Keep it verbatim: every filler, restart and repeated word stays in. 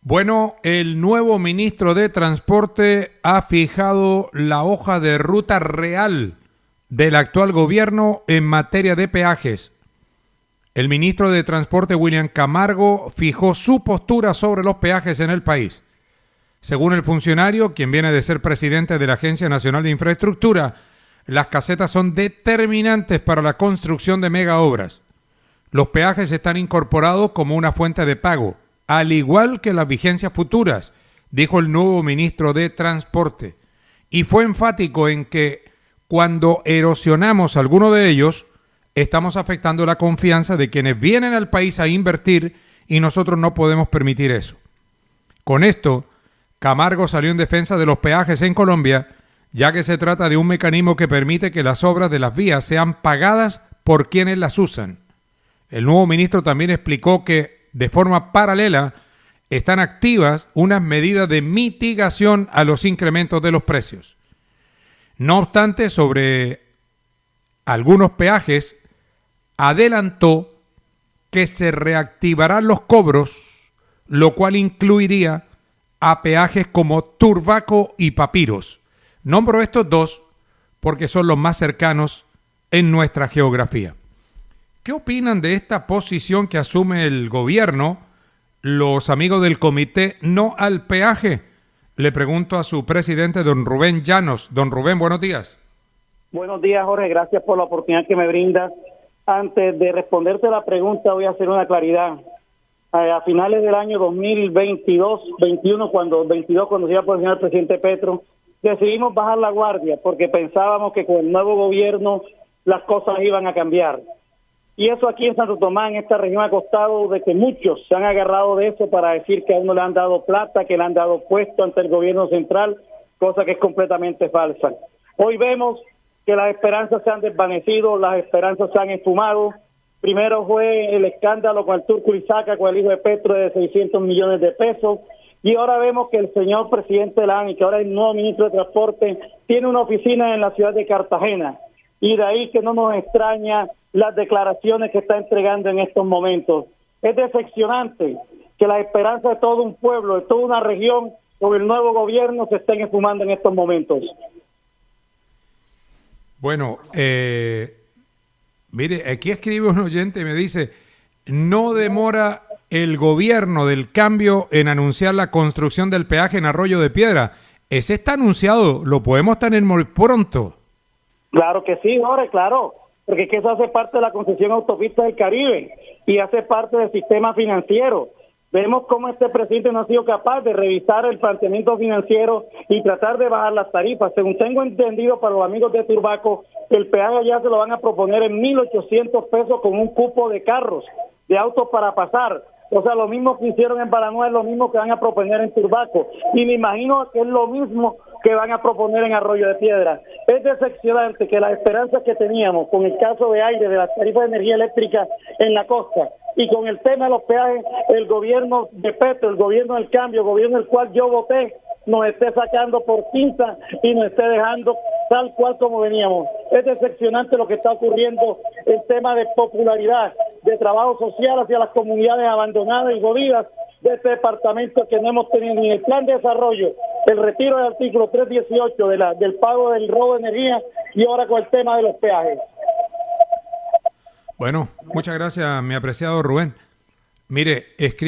Bueno, el nuevo ministro de Transporte ha fijado la hoja de ruta real del actual gobierno en materia de peajes. El ministro de Transporte, William Camargo, fijó su postura sobre los peajes en el país. Según el funcionario, quien viene de ser presidente de la Agencia Nacional de Infraestructura, las casetas son determinantes para la construcción de megaobras. Los peajes están incorporados como una fuente de pago, al igual que las vigencias futuras, dijo el nuevo ministro de Transporte. Y fue enfático en que cuando erosionamos alguno de ellos, estamos afectando la confianza de quienes vienen al país a invertir y nosotros no podemos permitir eso. Con esto, Camargo salió en defensa de los peajes en Colombia, ya que se trata de un mecanismo que permite que las obras de las vías sean pagadas por quienes las usan. El nuevo ministro también explicó que, de forma paralela, están activas unas medidas de mitigación a los incrementos de los precios. No obstante, sobre algunos peajes, adelantó que se reactivarán los cobros, lo cual incluiría a peajes como Turbaco y Papiros. Nombro estos dos porque son los más cercanos en nuestra geografía. ¿Qué opinan de esta posición que asume el gobierno, los amigos del comité No al Peaje? Le pregunto a su presidente, don Rubén Llanos. Don Rubén, buenos días. Buenos días, Jorge. Gracias por la oportunidad que me brindas. Antes de responderte la pregunta, voy a hacer una claridad. Eh, a finales del año dos mil veintidós, veintiuno, cuando veintidós, cuando se iba a posicionar el presidente Petro, decidimos bajar la guardia porque pensábamos que con el nuevo gobierno las cosas iban a cambiar. Y eso aquí en Santo Tomás, en esta región, ha costado de que muchos se han agarrado de eso para decir que a uno le han dado plata, que le han dado puesto ante el gobierno central, cosa que es completamente falsa. Hoy vemos que las esperanzas se han desvanecido, las esperanzas se han esfumado. Primero fue el escándalo con el Turco Urizaga, con el hijo de Petro, de seiscientos millones de pesos. Y ahora vemos que el señor presidente de la A N I, que ahora es el nuevo ministro de Transporte, tiene una oficina en la ciudad de Cartagena. Y de ahí que no nos extraña las declaraciones que está entregando en estos momentos. Es decepcionante que las esperanzas de todo un pueblo, de toda una región, con el nuevo gobierno se estén esfumando en estos momentos. Bueno, eh, mire, aquí escribe un oyente y me dice, no demora el gobierno del cambio en anunciar la construcción del peaje en Arroyo de Piedra. Ese está anunciado, lo podemos tener muy pronto. Claro que sí, Jorge, claro, porque es que eso hace parte de la concesión autopista del Caribe y hace parte del sistema financiero. Vemos cómo este presidente no ha sido capaz de revisar el planteamiento financiero y tratar de bajar las tarifas. Según tengo entendido, para los amigos de Turbaco, el peaje ya se lo van a proponer en mil ochocientos pesos con un cupo de carros, de autos para pasar. O sea, lo mismo que hicieron en Baranoa es lo mismo que van a proponer en Turbaco. Y me imagino que es lo mismo que van a proponer en Arroyo de Piedra. Es decepcionante que las esperanzas que teníamos con el caso de aire, de las tarifas de energía eléctrica en la costa, y con el tema de los peajes, el gobierno de Petro, el gobierno del cambio, el gobierno del cual yo voté, nos esté sacando por pinza y nos esté dejando tal cual como veníamos. Es decepcionante lo que está ocurriendo, el tema de popularidad, de trabajo social hacia las comunidades abandonadas y jodidas de este departamento, que no hemos tenido ni el plan de desarrollo, el retiro del artículo trescientos dieciocho de la, del pago del robo de energía y ahora con el tema de los peajes. Bueno, muchas gracias, mi apreciado Rubén. Mire, escribe